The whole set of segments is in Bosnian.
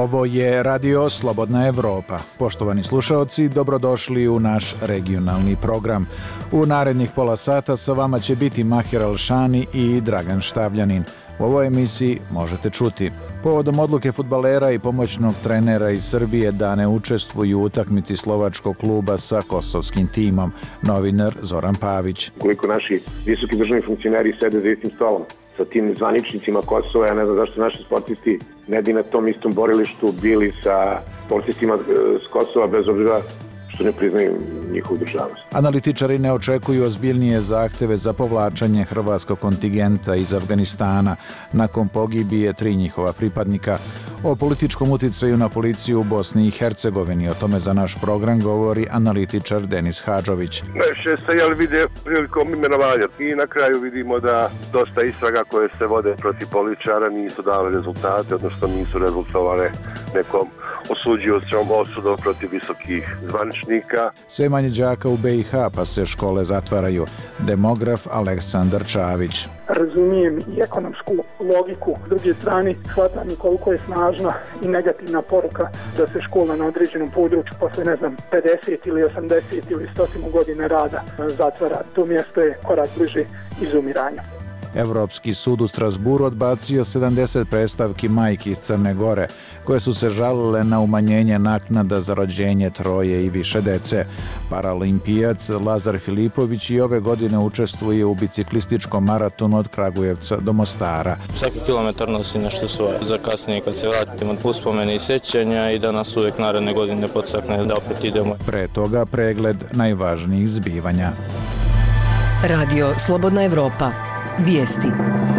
Ovo je Radio Slobodna Evropa. Poštovani slušaoci, dobrodošli u naš regionalni program. U narednih pola sata sa vama će biti Mahir Alšani i Dragan Štavljanin. U ovoj emisiji možete čuti povodom odluke fudbalera i pomoćnog trenera iz Srbije da ne učestvuju u utakmici slovačkog kluba sa kosovskim timom, novinar Zoran Pavić. Koliko naši visoki državni funkcioneri sede za istim stolom sa tim zvaničnicima Kosova, ja ne znam zašto naši sportisti ne bi na tom istom borilištu bili sa sportistima s Kosova, bez obzira što ne priznaju njihovu državnost. Analitičari ne očekuju ozbiljnije zahteve za povlačenje hrvatskog kontingenta iz Afganistana nakon pogibije 3 njihova pripadnika. O političkom uticaju na policiju u Bosni i Hercegovini, o tome za naš program govori analitičar Denis Hadžović. Najviše se vide prilikom imenovanja i na kraju vidimo da dosta istraga koje se vode protiv političara nisu dale rezultate, odnosno nisu rezultovale nekom osuđujućom osudom protiv visokih zvaničnika. Sve manje đaka u BiH, pa se škole zatvaraju. Demograf Aleksandar Čavić. Razumijem i ekonomsku logiku. S druge strane, shvatam i koliko je snažna i negativna poruka da se škola na određenom području posle, 50 ili 80 ili 100 godina rada zatvara. To mjesto je korak bliže izumiranju. Evropski sud u Strasburu odbacio 70 predstavki majki iz Crne Gore, koje su se žalile na umanjenje naknada za rođenje 3 i više dece. Paralimpijac Lazar Filipović i ove godine učestvuje u biciklističkom maratonu od Kragujevca do Mostara. Svaki kilometar nosi nešto svoje. Za kasnije kad se vratimo uspomene i sjećanja i da nas uvijek naredne godine podstakne da opet idemo. Pre toga pregled najvažnijih zbivanja. Radio Slobodna Evropa. Vijesti.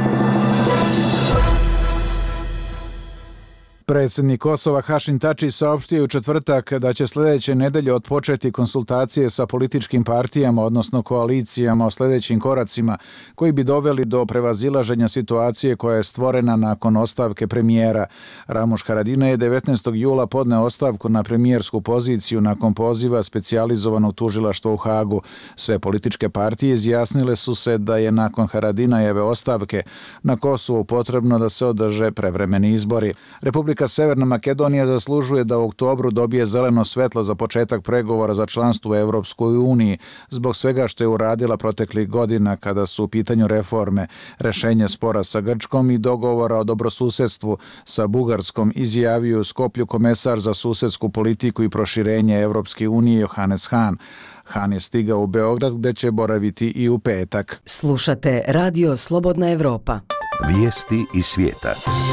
Predsjednik Kosova Hašim Tači saopštio u četvrtak da će sljedeće nedelje otpočeti konsultacije sa političkim partijama, odnosno koalicijama o sljedećim koracima koji bi doveli do prevazilaženja situacije koja je stvorena nakon ostavke premijera. Ramuš Haradinaj je 19. jula podneo ostavku na premijersku poziciju nakon poziva specijalizovanog tužilaštva u Hagu. Sve političke partije izjasnile su se da je nakon Haradinajeve ostavke na Kosovu potrebno da se održe prevremeni izbori. Republika Severna Makedonija zaslužuje da u oktobru dobije zeleno svetlo za početak pregovora za članstvo u Evropskoj uniji, zbog svega što je uradila proteklih godina kada su u pitanju reforme, rešenje spora sa Grčkom i dogovora o dobrosusedstvu sa Bugarskom, izjavio u Skoplju komesar za susedsku politiku i proširenje Evropske unije Johannes Hahn. Hahn je stigao u Beograd gdje će boraviti i u petak. Slušate Radio Slobodna Evropa. Vijesti iz svijeta.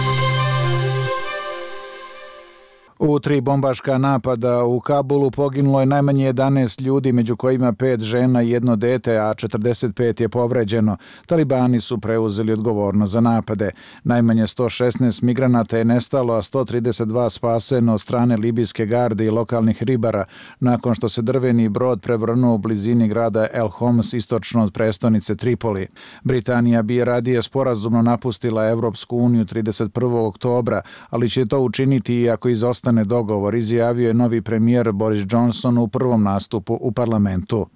U 3 bombaška napada u Kabulu poginulo je najmanje 11 ljudi, među kojima 5 žena i 1 dete, a 45 je povređeno. Talibani su preuzeli odgovornost za napade. Najmanje 116 migranata je nestalo, a 132 spaseno od strane libijske garde i lokalnih ribara, nakon što se drveni brod prevrnuo u blizini grada El Homs, istočno od prestonice Tripoli. Britanija bi radije sporazumno napustila Evropsku uniju 31. oktobra, ali će to učiniti i ako izostane dogovor, izjavio je novi premijer Boris Johnson u prvom nastupu u parlamentu.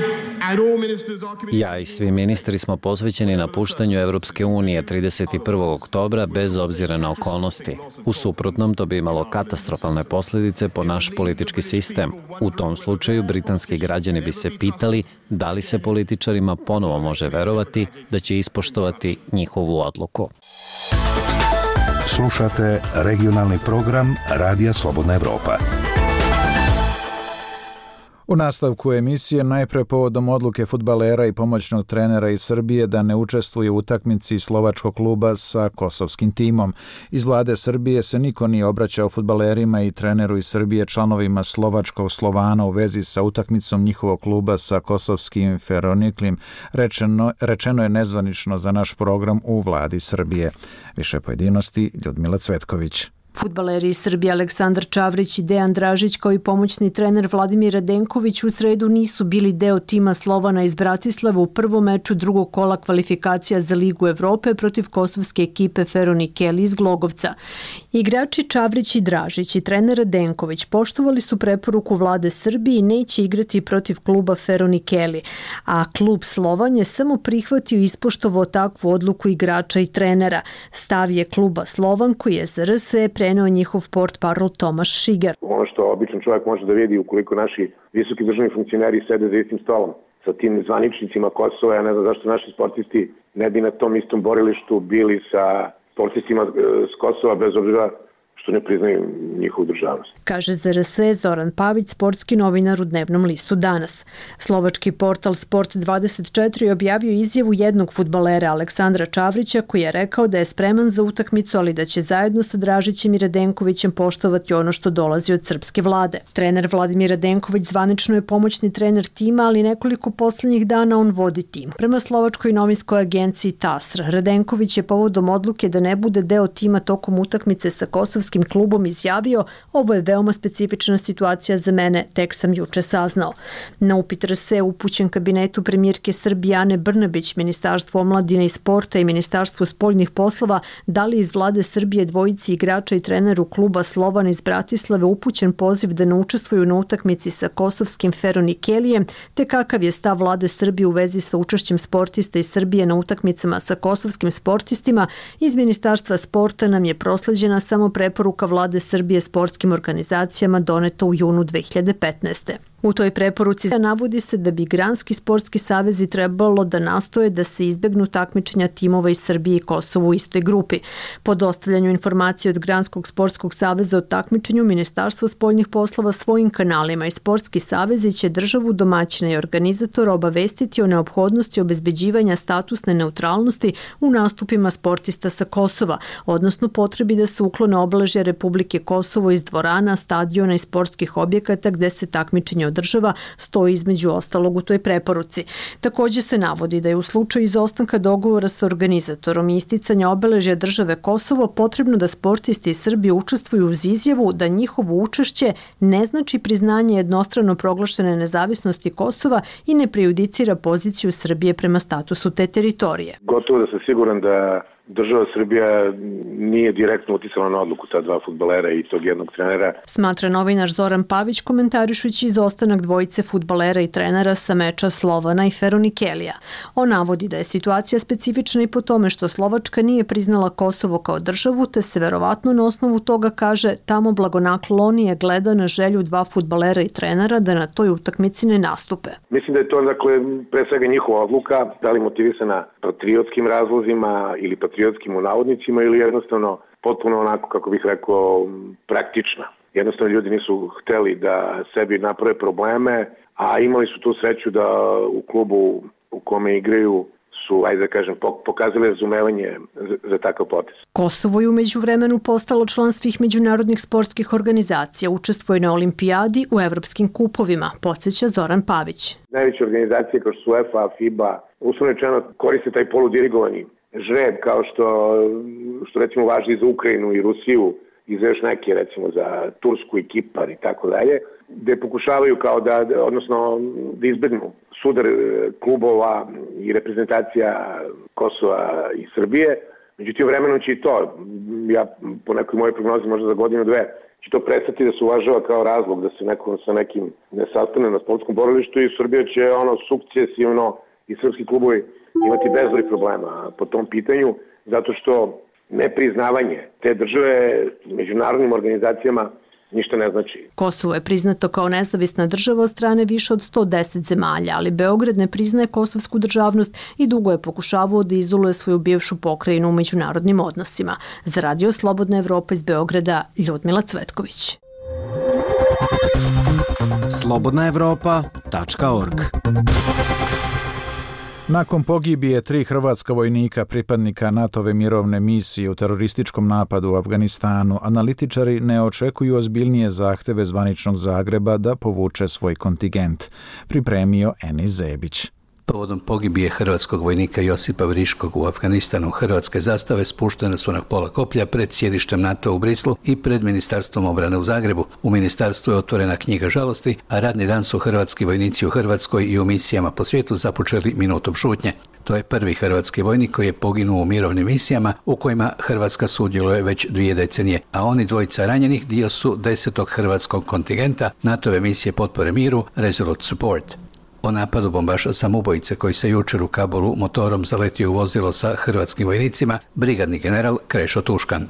Ja i svi ministri smo posvećeni napuštanju Evropske unije 31. oktobra bez obzira na okolnosti. U suprotnom to bi imalo katastrofalne posljedice po naš politički sistem. U tom slučaju britanski građani bi se pitali da li se političarima ponovo može verovati da će ispoštovati njihovu odluku. Slušate regionalni program Radija Slobodna Evropa. U nastavku emisije najpre povodom odluke fudbalera i pomoćnog trenera iz Srbije da ne učestvuje u utakmici slovačkog kluba sa kosovskim timom. Iz vlade Srbije se niko nije obraćao fudbalerima i treneru iz Srbije, članovima slovačkog Slovana u vezi sa utakmicom njihovog kluba sa kosovskim Feroniklim. Rečeno je nezvanično za naš program u vladi Srbije. Više pojedinosti Ljudmila Cvetković. Fudbaleri iz Srbije Aleksandar Čavrić i Dejan Dražić kao i pomoćni trener Vladimir Radenković u sredu nisu bili deo tima Slovana iz Bratislava u prvom meču drugog kola kvalifikacija za Ligu Evrope protiv kosovske ekipe Feronikeli iz Glogovca. Igrači Čavrić i Dražić i trener Radenković poštovali su preporuku vlade Srbije i neće igrati protiv kluba Feronikeli, a klub Slovan je samo prihvatio i ispoštovao takvu odluku igrača i trenera. Stav je kluba Slovan koji je za RS preneo njihov portparol Tomaš Šiger. Ono što običan čovjek može da vidi ukoliko naši visoki državni funkcioneri sede za istim stolom sa tim zvaničnicima Kosova, ja ne znam zašto naši sportisti ne bi na tom istom borilištu bili sa sportistima s Kosova, bez obzira što ne priznaju njihovu državnost. Kaže za RS Zoran Pavić, sportski novinar u dnevnom listu Danas. Slovački portal Sport24 objavio izjavu jednog fudbalera Aleksandra Čavrića koji je rekao da je spreman za utakmicu, ali da će zajedno sa Dražićem i Radenkovićem poštovati ono što dolazi od srpske vlade. Trener Vladimir Radenković zvanično je pomoćni trener tima, ali nekoliko poslednjih dana on vodi tim. Prema slovačkoj novinskoj agenciji TASR, Radenković je povodom odluke da ne bude deo tima tokom utakmice sa kosovskim klubom izjavio: ovo je veoma specifična situacija za mene, tek sam juče saznao. Na upit RS upućen kabinetu premijerke Srbije Ane Brnabić, Ministarstvo omladine i sporta i Ministarstvo spoljnih poslova, da li iz vlade Srbije dvojici igrača i treneru kluba Slovan iz Bratislave upućen poziv da ne učestvuju na utakmici sa kosovskim Feronikelijem, te kakav je stav vlade Srbije u vezi sa učešćem sportista iz Srbije na utakmicama sa kosovskim sportistima, iz Ministarstva sporta nam je prosleđena samo preporuka vlade Srbije sportskim organizacijama doneta u junu 2015. U toj preporuci navodi se da bi granski sportski savezi trebalo da nastoje da se izbegnu takmičenja timova iz Srbije i Kosova u istoj grupi. Po dostavljanju informacije od Granskog sportskog saveza o takmičenju, Ministarstvo spoljnih poslova svojim kanalima i sportski savezi će državu domaćina i organizatora obavestiti o neophodnosti obezbeđivanja statusne neutralnosti u nastupima sportista sa Kosova, odnosno potrebi da se uklone obeležja Republike Kosovo iz dvorana, stadiona i sportskih objekata gde se takmičenje država stoji između ostalog u toj preporuci. Također se navodi da je u slučaju izostanka dogovora sa organizatorom i isticanja obeležja države Kosovo potrebno da sportisti iz Srbije učestvuju uz izjavu da njihovo učešće ne znači priznanje jednostrano proglašene nezavisnosti Kosova i ne prejudicira poziciju Srbije prema statusu te teritorije. Gotovo da sam siguran da država Srbija nije direktno uticala na odluku ta dva fudbalera i tog jednog trenera. Smatra novinar Zoran Pavić komentarišući izostanak dvojice fudbalera i trenera sa meča Slovana i Feronikelija. On navodi da je situacija specifična i po tome što Slovačka nije priznala Kosovo kao državu, te se verovatno na osnovu toga, kaže, tamo blagonaklonije gleda na želju dva fudbalera i trenera da na toj utakmici ne nastupe. Mislim da je to pre svega njihova odluka, da li motivisana patriotskim razlozima ili patriotskim u navodnicima ili jednostavno potpuno onako, kako bih rekao, praktična. Jednostavno ljudi nisu hteli da sebi naprave probleme, a imali su tu sreću da u klubu u kome igraju su, ajde da kažem, pokazali razumevanje za takav potez. Kosovo je u međuvremenu postalo član svih međunarodnih sportskih organizacija, učestvuje na olimpijadi, u evropskim kupovima, podsjeća Zoran Pavić. Najveće organizacije kao što su UEFA, FIBA, uslovno rečeno koriste taj poludirigovani žreb kao što recimo važi i za Ukrajinu i Rusiju i za još neke, recimo za Tursku i Kipar i tako dalje, gde pokušavaju kao da izbegnu sudar klubova i reprezentacija Kosova i Srbije. Međutim, vremenom će i to, ja po nekoj mojoj prognozi možda za godinu, dve, će to prestati da se uvažava kao razlog da se neko sa nekim ne sastane na sportskom borilištu i Srbija će sukcesivno i srpski klubovi imati bezbroj problema po tom pitanju, zato što nepriznavanje te države međunarodnim organizacijama ništa ne znači. Kosovo je priznato kao nezavisna država od strane više od 110 zemalja, ali Beograd ne priznaje kosovsku državnost i dugo je pokušavao da izoluje svoju bivšu pokrajinu u međunarodnim odnosima. Za Radio Slobodna Evropa iz Beograda, Ljudmila Cvetković. slobodnaevropa.org. Nakon pogibije 3 hrvatska vojnika pripadnika NATO-ve mirovne misije u terorističkom napadu u Afganistanu, analitičari ne očekuju ozbiljnije zahteve zvaničnog Zagreba da povuče svoj kontingent, pripremio Enis Zebić. Povodom pogibije hrvatskog vojnika Josipa Vriškog u Afganistanu, hrvatske zastave spuštene su na pola koplja pred sjedištem NATO u Brislu i pred Ministarstvom obrane u Zagrebu. U ministarstvu je otvorena knjiga žalosti, a radni dan su hrvatski vojnici u Hrvatskoj i u misijama po svijetu započeli minutom šutnje. To je prvi hrvatski vojnik koji je poginuo u mirovnim misijama u kojima Hrvatska sudjeluje već 2 decenije, a oni dvojica ranjenih dio su 10. hrvatskog kontingenta NATO-ve misije potpore miru Resolute Support. O napadu bombaša samoubojice koji se jučer u Kabulu motorom zaletio u vozilo sa hrvatskim vojnicima, brigadni general Krešo Tuškan.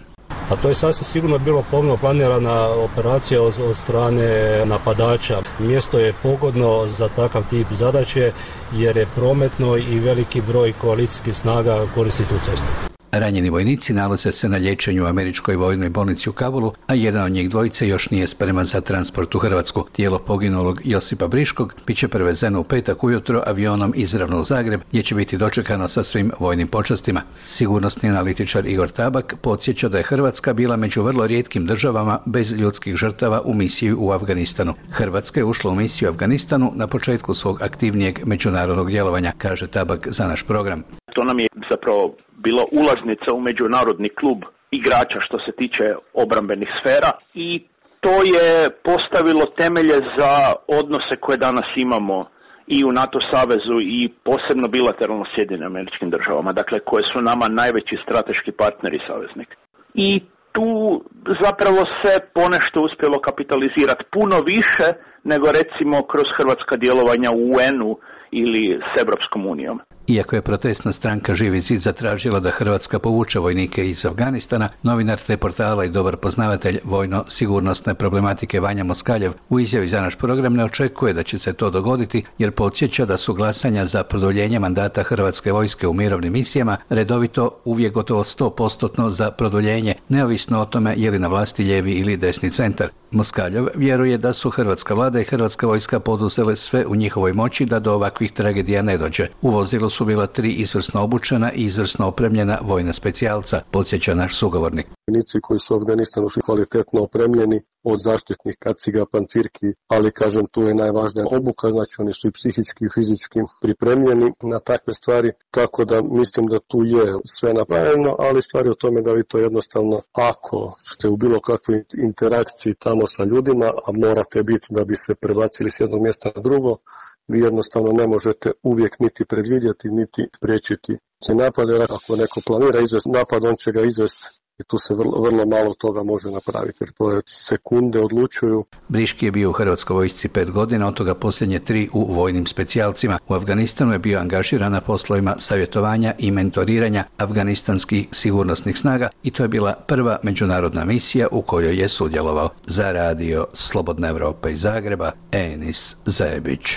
A to je sasvim sigurno bilo pomno planirana operacija od strane napadača. Mjesto je pogodno za takav tip zadaće jer je prometno i veliki broj koalicijskih snaga koristi tu cestu. Ranjeni vojnici nalaze se na liječenju u američkoj vojnoj bolnici u Kabulu, a jedan od njih dvojice još nije spreman za transport u Hrvatsku. Tijelo poginulog Josipa Briškog bit će prevezeno u petak ujutro avionom izravno u Zagreb, gdje će biti dočekano sa svim vojnim počastima. Sigurnosni analitičar Igor Tabak podsjeća da je Hrvatska bila među vrlo rijetkim državama bez ljudskih žrtava u misiji u Afganistanu. Hrvatska je ušla u misiju u Afganistanu na početku svog aktivnijeg međunarodnog djelovanja, kaže Tabak za naš program. To nam je zapravo bila ulaznica u međunarodni klub igrača što se tiče obrambenih sfera i to je postavilo temelje za odnose koje danas imamo i u NATO savezu i posebno bilateralno s Sjedinjenim Američkim Državama, dakle koje su nama najveći strateški partneri i saveznik. I tu zapravo se ponešto uspjelo kapitalizirati puno više nego recimo kroz hrvatska djelovanja u UN-u ili s Europskom unijom. Iako je protestna stranka Živi zid zatražila da Hrvatska povuče vojnike iz Afganistana, novinar te portala i dobar poznavatelj vojno-sigurnosne problematike Vanja Moskaljev u izjavi za naš program ne očekuje da će se to dogoditi, jer podsjeća da su glasanja za produljenje mandata Hrvatske vojske u mirovnim misijama redovito uvijek gotovo 100% za produljenje, neovisno o tome je li na vlasti lijevi ili desni centar. Moskaljev vjeruje da su hrvatska vlada i hrvatska vojska poduzele sve u njihovoj moći da do ovakvih tragedija ne dođe. U vozilu su bila 3 izvrsno obučena i izvrsno opremljena vojna specijalca, podsjeća naš sugovornik. Vojnici koji su u Afganistanu su kvalitetno opremljeni od zaštitnih kaciga, pancirki, ali kažem tu je najvažnija obuka, znači oni su i psihički i fizički pripremljeni na takve stvari, tako da mislim da tu je sve napravljeno, ali stvari o tome da vi to jednostavno, ako ste u bilo kakvoj interakciji tamo sa ljudima, a morate biti da bi se prebacili s jednog mjesta na drugo, vi jednostavno ne možete uvijek niti predvidjeti, niti spriječiti napad, jer ako neko planira izvesti napad, on će ga izvesti i tu se vrlo malo toga može napraviti, jer to je sekunde odlučuju. Briški je bio u Hrvatskoj vojsci 5 godina, od toga posljednje 3 u vojnim specijalcima. U Afganistanu je bio angažiran na poslovima savjetovanja i mentoriranja afganistanskih sigurnosnih snaga i to je bila prva međunarodna misija u kojoj je sudjelovao. Za radio Slobodna Evropa iz Zagreba, Enis Zajebić.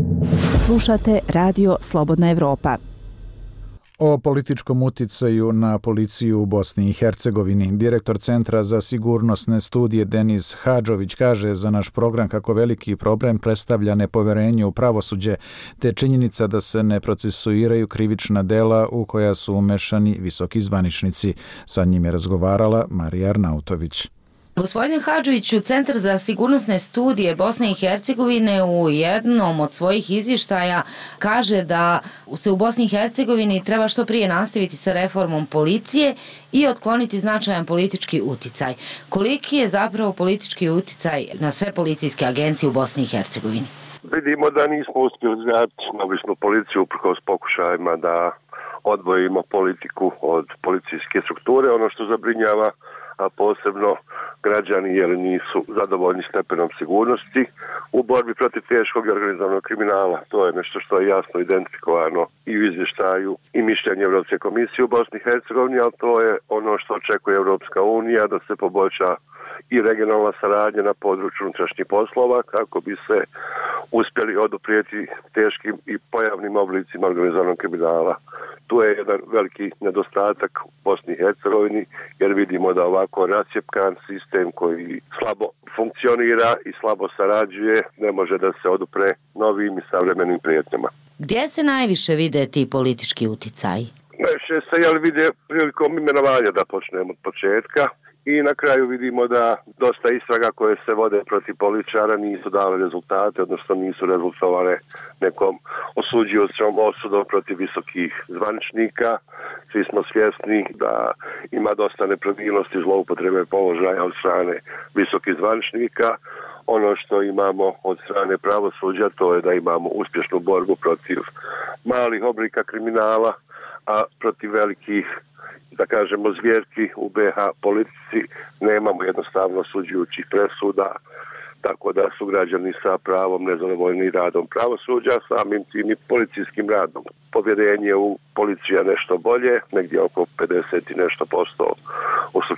Slušate radio Slobodna Evropa. O političkom uticaju na policiju u Bosni i Hercegovini. Direktor Centra za sigurnosne studije Denis Hadžović kaže za naš program kako veliki problem predstavlja nepoverenje u pravosuđe, te činjenica da se ne procesuiraju krivična dela u koja su umešani visoki zvaničnici. Sa njim je razgovarala Marija Arnautović. Gospodin Hadžoviću, Centar za sigurnosne studije Bosne i Hercegovine u jednom od svojih izvještaja kaže da se u Bosni i Hercegovini treba što prije nastaviti sa reformom policije i otkloniti značajan politički uticaj. Koliki je zapravo politički uticaj na sve policijske agencije u Bosni i Hercegovini? Vidimo da nismo uspjeli izgraditi neovisnu policiju uprkos pokušajima da odvojimo politiku od policijske strukture. Ono što zabrinjava, a posebno građani jer nisu zadovoljni stepenom sigurnosti u borbi protiv teškog i organizovanog kriminala. To je nešto što je jasno identifikovano i u izvještaju i mišljenju Europske komisije u Bosni i Hercegovini, ali to je ono što očekuje Europska unija, da se poboljša i regionalna saradnja na području unutrašnjih poslova kako bi se uspjeli oduprijeti teškim i pojavnim oblicima organizovanog kriminala. Tu je jedan veliki nedostatak u Bosni i Hercegovini jer vidimo da ovako rascjepkan sistem koji slabo funkcionira i slabo sarađuje ne može da se odupre novim i savremenim prijetnjama. Gdje se najviše vide ti politički uticaji? Najviše se vide prilikom imenovanja, da počnemo od početka. I na kraju vidimo da dosta istraga koje se vode protiv političara nisu dale rezultate, odnosno nisu rezultovale nekom osuđujućom osudom protiv visokih zvaničnika. Svi smo svjesni da ima dosta nepravilnosti i zloupotrebe položaja od strane visokih zvaničnika. Ono što imamo od strane pravosuđa to je da imamo uspješnu borbu protiv malih oblika kriminala, a protiv velikih, da kažemo, zvjerki u BH politici nemamo jednostavno osuđujućih presuda, tako da su građani sa pravom nezadovoljni radom pravosuđa, samim tim i policijskim radom. Povjerenje u policiju je nešto bolje, negdje oko 50 i nešto % u slučaju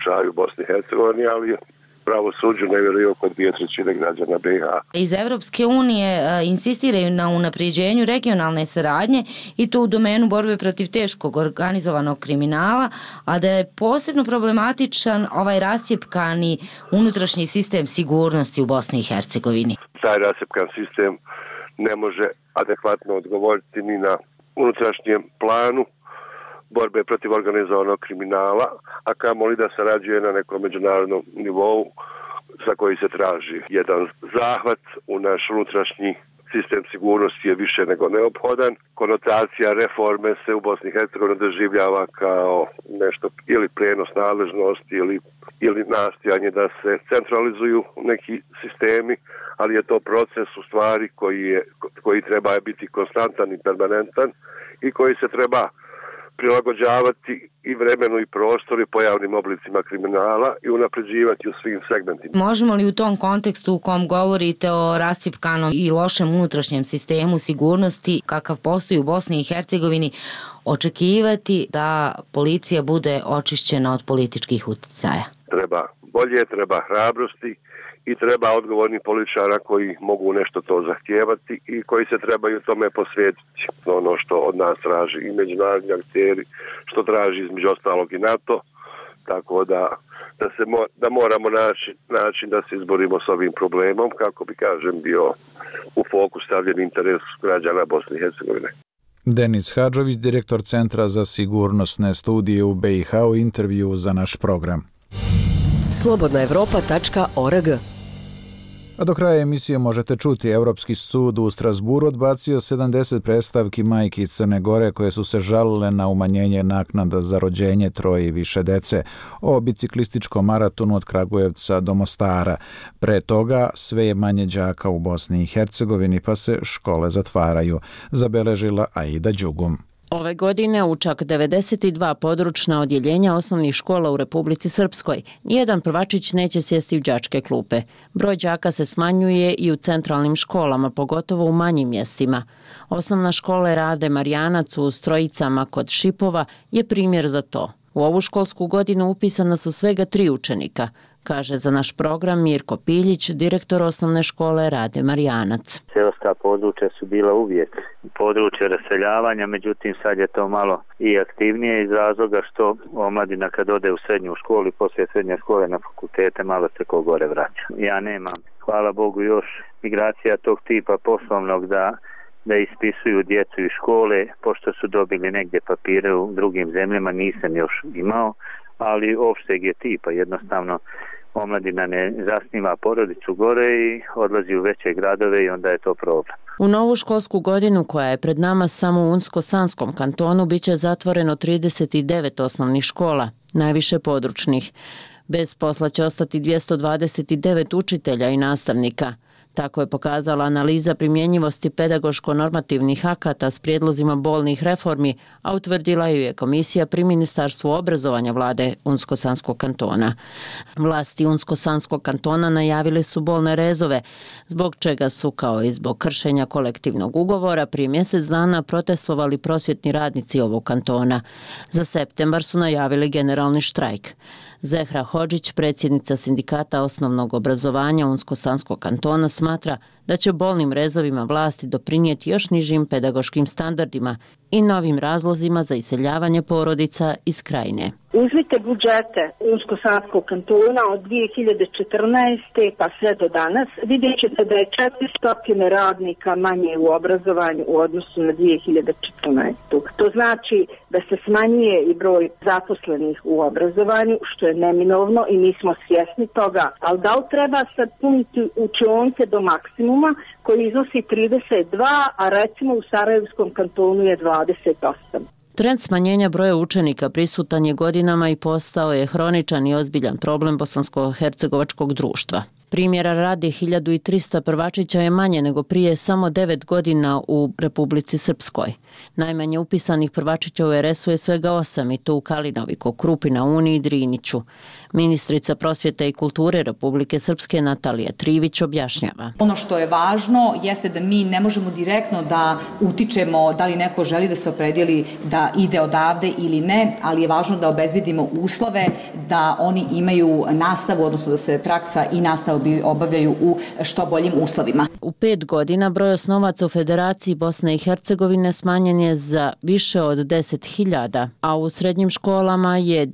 slučaju u Bosni i Hercegovini, ali pravosuđu ne vjeruju oko 2/3 građana BiH. Iz Evropske unije insistiraju na unapređenju regionalne saradnje i to u domenu borbe protiv teškog organizovanog kriminala, a da je posebno problematičan ovaj rascjepkani unutrašnji sistem sigurnosti u Bosni i Hercegovini. Taj rascjepkan sistem ne može adekvatno odgovoriti ni na unutrašnjem planu borbe protiv organizovanog kriminala, a kamoli da sarađuje na nekom međunarodnom nivou za koji se traži jedan zahvat u naš unutrašnji sistem sigurnosti je više nego neophodan. Konotacija reforme se u Bosni i Hercegovini doživljava kao nešto ili prijenos nadležnosti ili nastojanje da se centralizuju neki sistemi, ali je to proces u stvari koji treba biti konstantan i permanentan i koji se treba prilagođavati i vremenu i prostoru i pojavnim oblicima kriminala i unapređivati u svim segmentima. Možemo li u tom kontekstu u kom govorite o rascjepkanom i lošem unutrašnjem sistemu sigurnosti kakav postoji u Bosni i Hercegovini očekivati da policija bude očišćena od političkih uticaja? Treba bolje, treba hrabrosti i treba odgovorni političara koji mogu nešto to zahtijevati i koji se trebaju tome posvetiti. Ono što od nas traži i međunarodni akteri, što traži između ostalog i NATO, tako da moramo naći način da se izborimo s ovim problemom kako bi, kažem, bio u fokus stavljen interes građana Bosne i Hercegovine. Denis Hadžović, direktor Centra za sigurnosne studije u BiH, u intervju za naš program. slobodnaevropa.org. A do kraja emisije možete čuti, Europski sud u Strasburu odbacio 70 predstavki majki iz Crne Gore koje su se žalile na umanjenje naknada za rođenje troje i više dece o biciklističkom maratonu od Kragujevca do Mostara. Pre toga sve je manje đaka u Bosni i Hercegovini pa se škole zatvaraju, zabeležila Aida Đugum. Ove godine u čak 92 područna odjeljenja osnovnih škola u Republici Srpskoj nijedan prvačić neće sjesti u đačke klupe. Broj đaka se smanjuje i u centralnim školama, pogotovo u manjim mjestima. Osnovna škola Rade Marijanac u Strojicama kod Šipova je primjer za to. U ovu školsku godinu upisana su svega 3 učenika, kaže za naš program Mirko Piljić, direktor osnovne škole Rade Marijanac. Seoska područja su bila uvijek područje raseljavanja, međutim sad je to malo i aktivnije iz razloga što omladina kad ode u srednju školu i poslije srednje škole na fakultete malo se ko gore vraća. Ja nemam, hvala Bogu, još migracija tog tipa poslovnog da ispisuju djecu iz škole, pošto su dobili negdje papire u drugim zemljama, nisam još imao, ali opšteg je tipa, jednostavno omladina ne zasniva porodicu gore i odlazi u veće gradove i onda je to problem. U novu školsku godinu koja je pred nama samo u Unsko-Sanskom kantonu biće zatvoreno 39 osnovnih škola, najviše područnih. Bez posla će ostati 229 učitelja i nastavnika. Tako je pokazala analiza primjenjivosti pedagoško-normativnih akata s prijedlozima bolnih reformi, a utvrdila ju je komisija pri Ministarstvu obrazovanja vlade Unsko-Sanskog kantona. Vlasti Unsko-Sanskog kantona najavili su bolne rezove, zbog čega su, kao i zbog kršenja kolektivnog ugovora, prije mjesec dana protestovali prosvjetni radnici ovog kantona. Za septembar su najavili generalni štrajk. Zehra Hodžić, predsjednica sindikata osnovnog obrazovanja Unsko-Sanskog kantona, smatra da će bolnim rezovima vlasti doprinijeti još nižim pedagoškim standardima i novim razlozima za iseljavanje porodica iz krajine. Uzmite budžete Unsko-Sanskog kantona od 2014. pa sve do danas, vidjet ćete da je 400 radnika manje u obrazovanju u odnosu na 2014. To znači da se smanjuje i broj zaposlenih u obrazovanju, što je neminovno i mi smo svjesni toga. Ali da li treba sad puniti učionke do maksimuma koji iznosi 32, a recimo u Sarajevskom kantonu je 28. Trend smanjenja broja učenika prisutan je godinama i postao je hroničan i ozbiljan problem bosansko-hercegovačkog društva. Primjera radi 1300 prvačića je manje nego prije samo 9 godina u Republici Srpskoj. Najmanje upisanih prvačića u RS-u je svega 8 i to u Kalinoviku, Krupina, Uni i Driniću. Ministrica prosvjete i kulture Republike Srpske Natalija Trivić objašnjava. Ono što je važno jeste da mi ne možemo direktno da utičemo da li neko želi da se opredijeli da ide odavde ili ne, ali je važno da obezbedimo uslove da oni imaju nastavu, odnosno da se praksa i nastava obavljaju u što boljim uslovima. U 5 godina broj osnovaca u Federaciji Bosne i Hercegovine smanjen je za više od 10.000, a u srednjim školama je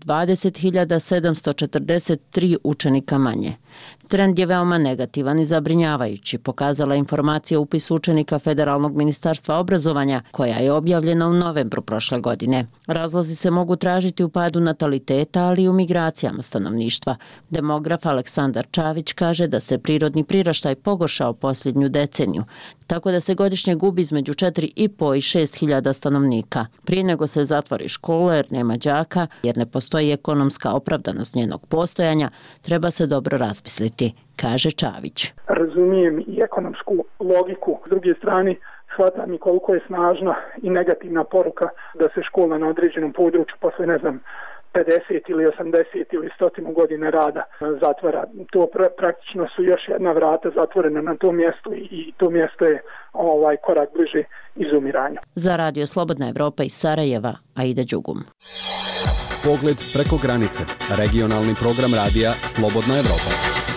20.743 učenika manje. Trend je veoma negativan i zabrinjavajući, pokazala informacija o upisu učenika Federalnog ministarstva obrazovanja, koja je objavljena u novembru prošle godine. Razlozi se mogu tražiti u padu nataliteta, ali i u migracijama stanovništva. Demograf Aleksandar Čavić kaže da se prirodni priraštaj pogoršao posljednju deceniju, tako da se godišnje gubi između 4.500 i 6.000 stanovnika. Prije nego se zatvori škola jer nema đaka, jer ne postoji ekonomska opravdanost njenog postojanja, treba se dobro razmisliti, kaže Čavić. Razumijem i ekonomsku logiku. S druge strane, shvatam i koliko je snažna i negativna poruka da se škola na određenom području posle, 50 ili 80 ili 100 godina rada zatvara. To praktično su još jedna vrata zatvorena na tom mjestu i to mjesto je korak bliže izumiranju. Za Radio Slobodna Evropa iz Sarajeva, Aida Đugum. Pogled preko granice. Regionalni program radija Slobodna Evropa.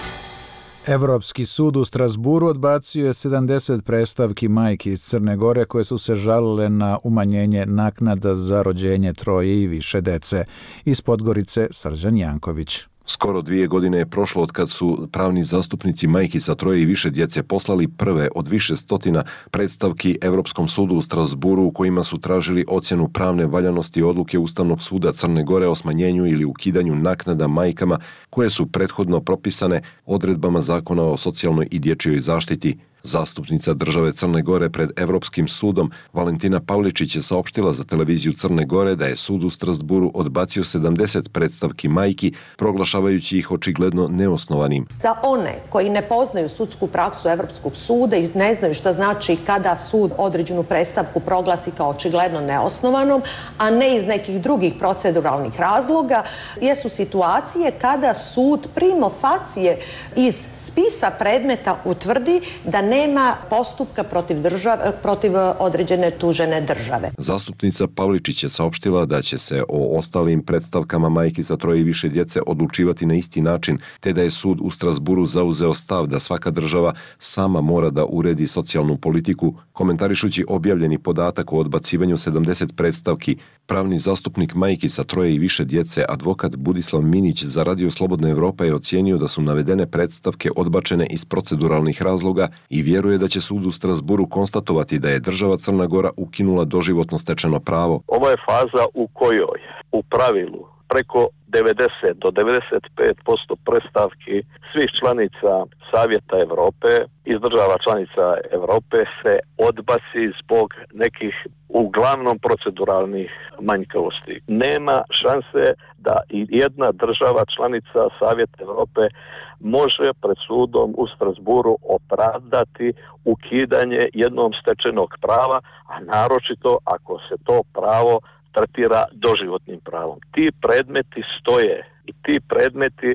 Evropski sud u Strasburu odbacio je 70 predstavki majki iz Crne Gore koje su se žalile na umanjenje naknada za rođenje troje i više dece. Iz Podgorice Srđan Janković. Skoro 2 godine je prošlo od kad su pravni zastupnici majki sa troje i više djece poslali prve od više stotina predstavki Evropskom sudu u Strasburu u kojima su tražili ocjenu pravne valjanosti odluke Ustavnog suda Crne Gore o smanjenju ili ukidanju naknada majkama koje su prethodno propisane odredbama Zakona o socijalnoj i dječjoj zaštiti. Zastupnica države Crne Gore pred Evropskim sudom Valentina Pavličić je saopštila za televiziju Crne Gore da je sud u Strasburu odbacio 70 predstavki majki, proglašavajući ih očigledno neosnovanim. Za one koji ne poznaju sudsku praksu Evropskog suda i ne znaju šta znači kada sud određenu predstavku proglasi kao očigledno neosnovanom, a ne iz nekih drugih proceduralnih razloga, jesu situacije kada sud primo facie iz spisa predmeta utvrdi da nema postupka protiv određene tužene države. Zastupnica Pavličić je saopštila da će se o ostalim predstavkama majki sa troje i više djece odlučivati na isti način, te da je sud u Strasburu zauzeo stav da svaka država sama mora da uredi socijalnu politiku. Komentarišući objavljeni podatak o odbacivanju 70 predstavki, pravni zastupnik majki sa troje i više djece, advokat Budislav Minić za Radio Slobodna Evropa je ocijenio da su navedene predstavke odbačene iz proceduralnih razloga i vjeruje da će sud u Strasburu konstatovati da je država Crna Gora ukinula doživotno stečeno pravo. Ovo je faza u kojoj u pravilu preko 90 do 95% predstavki svih članica Savjeta Evrope iz država članica Evrope se odbaci zbog nekih uglavnom proceduralnih manjkavosti. Nema šanse da i jedna država članica Savjeta Evrope može pred sudom u Strasburu opravdati ukidanje jednom stečenog prava, a naročito ako se to pravo tretira doživotnim pravom. Ti predmeti stoje i ti predmeti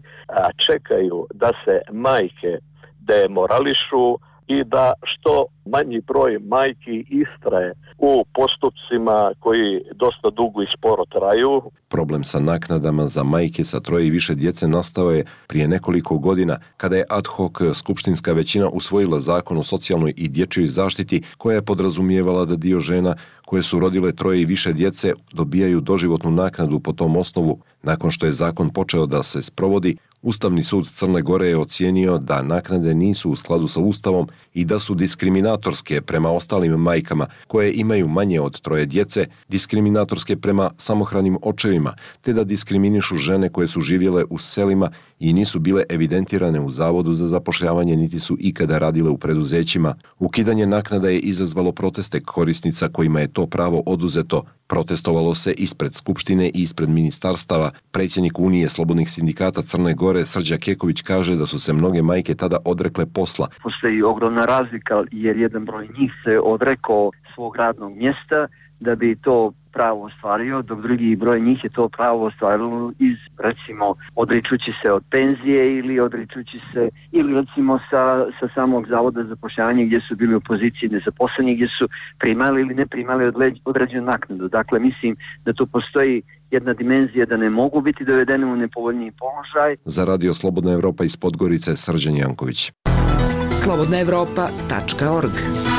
čekaju da se majke demorališu i da što manji broj majki istraje u postupcima koji dosta dugo i sporo traju. Problem sa naknadama za majke sa troje i više djece nastao je prije nekoliko godina kada je ad hoc skupštinska većina usvojila zakon o socijalnoj i dječjoj zaštiti koja je podrazumijevala da dio žena koje su rodile troje i više djece dobijaju doživotnu naknadu po tom osnovu. Nakon što je zakon počeo da se sprovodi, Ustavni sud Crne Gore je ocijenio da naknade nisu u skladu sa Ustavom i da su diskriminatorske prema ostalim majkama koje imaju manje od troje djece, diskriminatorske prema samohranim očevima, te da diskriminišu žene koje su živjele u selima i nisu bile evidentirane u Zavodu za zapošljavanje niti su ikada radile u preduzećima. Ukidanje naknada je izazvalo proteste korisnica kojima je to pravo oduzeto. Protestovalo se ispred Skupštine i ispred ministarstava. Predsjednik Unije slobodnih sindikata Crne Gore Srđa Keković kaže da su se mnoge majke tada odrekle posla. Postoji ogromna razlika jer jedan broj njih se odrekao svog radnog mjesta da bi to pravo ostvario, dok drugi broj njih je to pravo ostvarilo iz, recimo, odričući se od penzije ili odričući se, ili recimo sa samog zavoda za zapošljavanje gdje su bili u poziciji nezaposleni, gdje su primali ili ne primali određenu naknadu. Dakle, mislim da tu postoji jedna dimenzija da ne mogu biti dovedeni u nepovoljniji položaj. Za Radio Slobodna Evropa iz Podgorice, Srđan Janković. slobodnaevropa.org.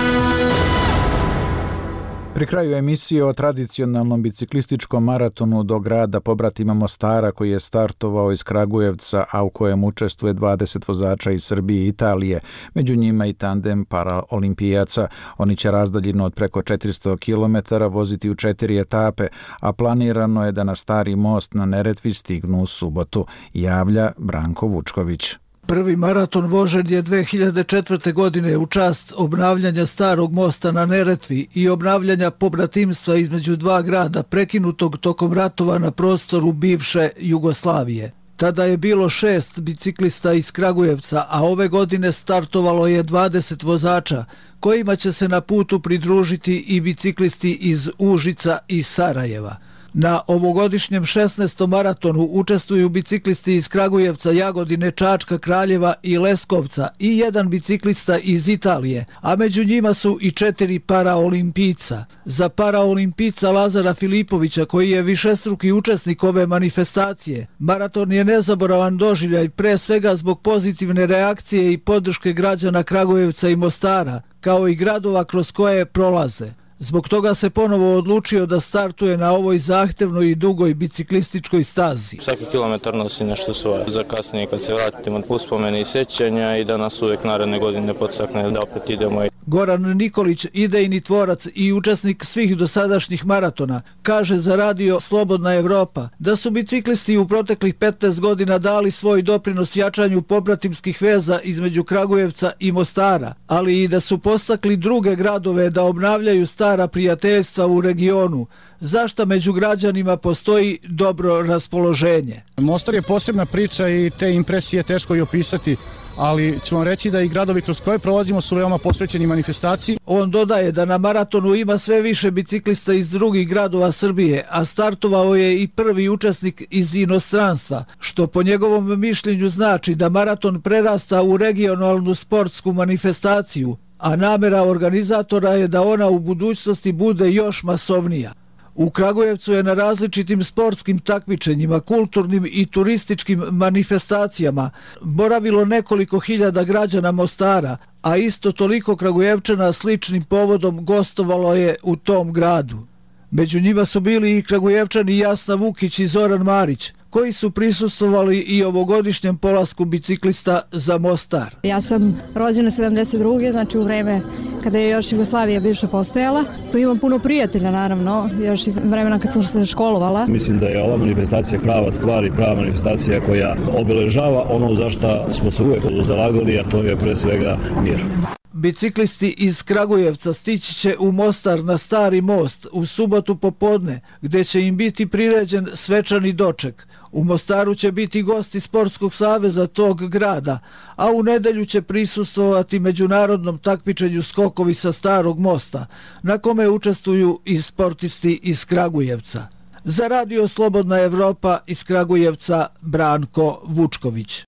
Pri kraju emisije o tradicionalnom biciklističkom maratonu do grada pobratima Mostara koji je startovao iz Kragujevca, a u kojem učestvuje 20 vozača iz Srbije i Italije, među njima i tandem paraolimpijaca. Oni će razdaljinu od preko 400 km voziti u 4 etape, a planirano je da na Stari most na Neretvi stignu u subotu, javlja Branko Vučković. Prvi maraton vožen je 2004. godine u čast obnavljanja Starog mosta na Neretvi i obnavljanja pobratimstva između dva grada prekinutog tokom ratova na prostoru bivše Jugoslavije. Tada je bilo 6 biciklista iz Kragujevca, a ove godine startovalo je 20 vozača, kojima će se na putu pridružiti i biciklisti iz Užica i Sarajeva. Na ovogodišnjem 16. maratonu učestvuju biciklisti iz Kragujevca, Jagodine, Čačka, Kraljeva i Leskovca i jedan biciklista iz Italije, a među njima su i 4 paraolimpijca. Za paraolimpijca Lazara Filipovića, koji je višestruki učesnik ove manifestacije, maraton je nezaboravan doživljaj pre svega zbog pozitivne reakcije i podrške građana Kragujevca i Mostara, kao i gradova kroz koje prolaze. Zbog toga se ponovo odlučio da startuje na ovoj zahtevnoj i dugoj biciklističkoj stazi. Svaki kilometar nosi nešto svoje. Za kasnije kad se vratimo uspomene i sećanja i da nas uvek naredne godine podstakne da opet idemo. Goran Nikolić, idejni tvorac i učesnik svih dosadašnjih maratona, kaže za Radio Slobodna Evropa da su biciklisti u proteklih 15 godina dali svoj doprinos jačanju pobratimskih veza između Kragujevca i Mostara, ali i da su postakli druge gradove da obnavljaju stara prijateljstva u regionu, za šta među građanima postoji dobro raspoloženje. Mostar je posebna priča i te impresije teško i opisati, ali ću vam reći da i gradovi kroz koje prolazimo su veoma posvećeni manifestaciji. On dodaje da na maratonu ima sve više biciklista iz drugih gradova Srbije, a startovao je i prvi učesnik iz inostranstva, što po njegovom mišljenju znači da maraton prerasta u regionalnu sportsku manifestaciju, a namera organizatora je da ona u budućnosti bude još masovnija. U Kragujevcu je na različitim sportskim takmičenjima, kulturnim i turističkim manifestacijama boravilo nekoliko hiljada građana Mostara, a isto toliko Kragujevčana sličnim povodom gostovalo je u tom gradu. Među njima su bili i Kragujevčani Jasna Vukić i Zoran Marić, koji su prisustvovali i ovogodišnjem polasku biciklista za Mostar. Ja sam rođena 72. znači u vreme kada je još Jugoslavija bivša postojala. Tu imam puno prijatelja, naravno, još iz vremena kad sam se školovala. Mislim da je ova manifestacija prava stvar i prava manifestacija koja obeležava ono za što smo se uvijek zalagali, a to je pre svega mir. Biciklisti iz Kragujevca stići će u Mostar na Stari most u subotu popodne, gdje će im biti priređen svečani doček. U Mostaru će biti gosti Sportskog saveza tog grada, a u nedelju će prisustvovati međunarodnom takmičenju skokovi sa Starog mosta, na kome učestvuju i sportisti iz Kragujevca. Za Radio Slobodna Evropa iz Kragujevca, Branko Vučković.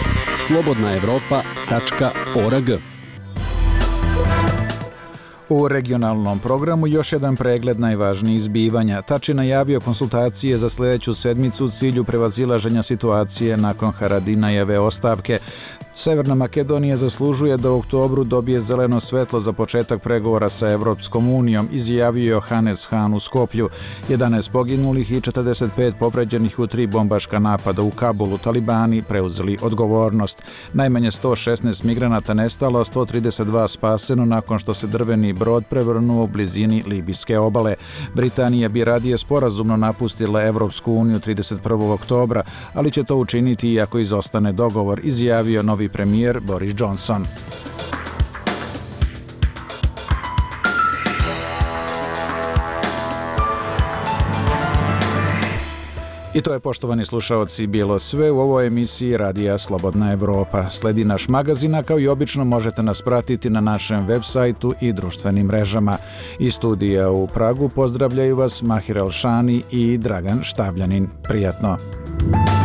slobodnaevropa.org. U regionalnom programu još jedan pregled najvažnijih zbivanja. Tači najavio konsultacije za sljedeću sedmicu u cilju prevazilaženja situacije nakon Haradinajeve ostavke. Severna Makedonija zaslužuje da u oktobru dobije zeleno svetlo za početak pregovora sa Evropskom unijom, izjavio Johannes Hahn u Skoplju. 11 poginulih i 45 povređenih u 3 bombaška napada u Kabulu. Talibani preuzeli odgovornost. Najmanje 116 migranata nestalo, 132 spaseno nakon što se drveni brod prevrnuo u blizini libijske obale. Britanija bi radije sporazumno napustila Evropsku uniju 31. oktobra, ali će to učiniti i ako izostane dogovor, izjavio novi premijer Boris Johnson. I to je, poštovani slušaoci, bilo sve u ovoj emisiji Radija Slobodna Evropa. Sledi naš magazin, a kao i obično možete nas pratiti na našem web sajtu i društvenim mrežama. Iz studija u Pragu pozdravljaju vas Mahir Elšani i Dragan Štavljanin. Prijatno!